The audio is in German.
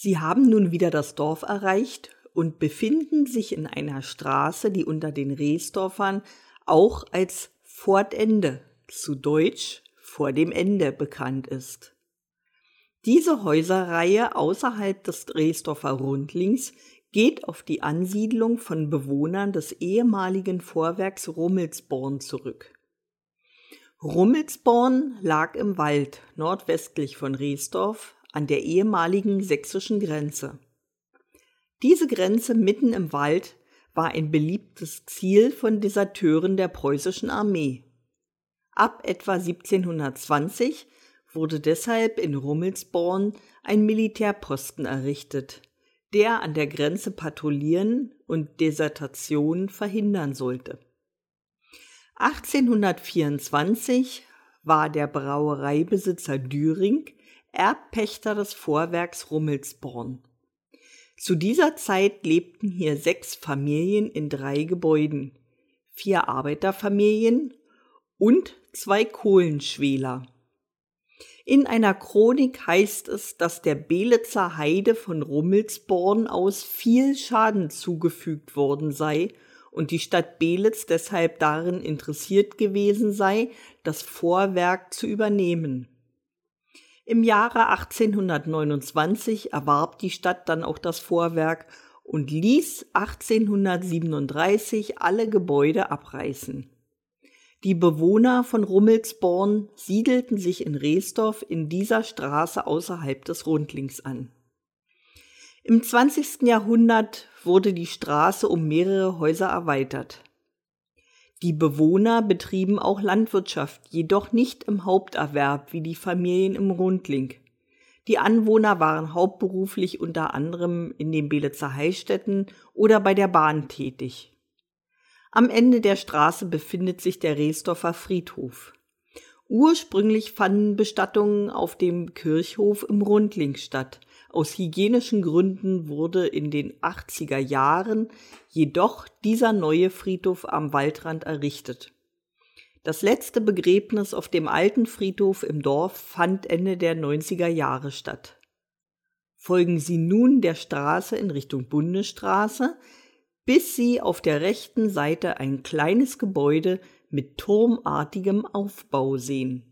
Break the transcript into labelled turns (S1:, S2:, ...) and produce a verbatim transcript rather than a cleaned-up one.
S1: Sie haben nun wieder das Dorf erreicht und befinden sich in einer Straße, die unter den Reesdorfern auch als Fortende, zu Deutsch vor dem Ende, bekannt ist. Diese Häuserreihe außerhalb des Reesdorfer Rundlings geht auf die Ansiedlung von Bewohnern des ehemaligen Vorwerks Rummelsborn zurück. Rummelsborn lag im Wald nordwestlich von Reesdorf an der ehemaligen sächsischen Grenze. Diese Grenze mitten im Wald war ein beliebtes Ziel von Deserteuren der preußischen Armee. Ab etwa siebzehnhundertzwanzig wurde deshalb in Rummelsborn ein Militärposten errichtet, der an der Grenze patrouillieren und Desertionen verhindern sollte. achtzehnhundertvierundzwanzig war der Brauereibesitzer Düring Erbpächter des Vorwerks Rummelsborn. Zu dieser Zeit lebten hier sechs Familien in drei Gebäuden, vier Arbeiterfamilien und zwei Kohlenschwela. In einer Chronik heißt es, dass der Belitzer Heide von Rummelsborn aus viel Schaden zugefügt worden sei und die Stadt Belitz deshalb darin interessiert gewesen sei, das Vorwerk zu übernehmen. Im Jahre achtzehnhundertneunundzwanzig erwarb die Stadt dann auch das Vorwerk und ließ achtzehnhundertsiebenunddreißig alle Gebäude abreißen. Die Bewohner von Rummelsborn siedelten sich in Reesdorf in dieser Straße außerhalb des Rundlings an. Im zwanzigsten Jahrhundert wurde die Straße um mehrere Häuser erweitert. Die Bewohner betrieben auch Landwirtschaft, jedoch nicht im Haupterwerb wie die Familien im Rundling. Die Anwohner waren hauptberuflich unter anderem in den Belitzer Heilstätten oder bei der Bahn tätig. Am Ende der Straße befindet sich der Reesdorfer Friedhof. Ursprünglich fanden Bestattungen auf dem Kirchhof im Rundling statt. Aus hygienischen Gründen wurde in den achtziger Jahren jedoch dieser neue Friedhof am Waldrand errichtet. Das letzte Begräbnis auf dem alten Friedhof im Dorf fand Ende der neunziger Jahre statt. Folgen Sie nun der Straße in Richtung Bundesstraße, bis Sie auf der rechten Seite ein kleines Gebäude mit turmartigem Aufbau sehen.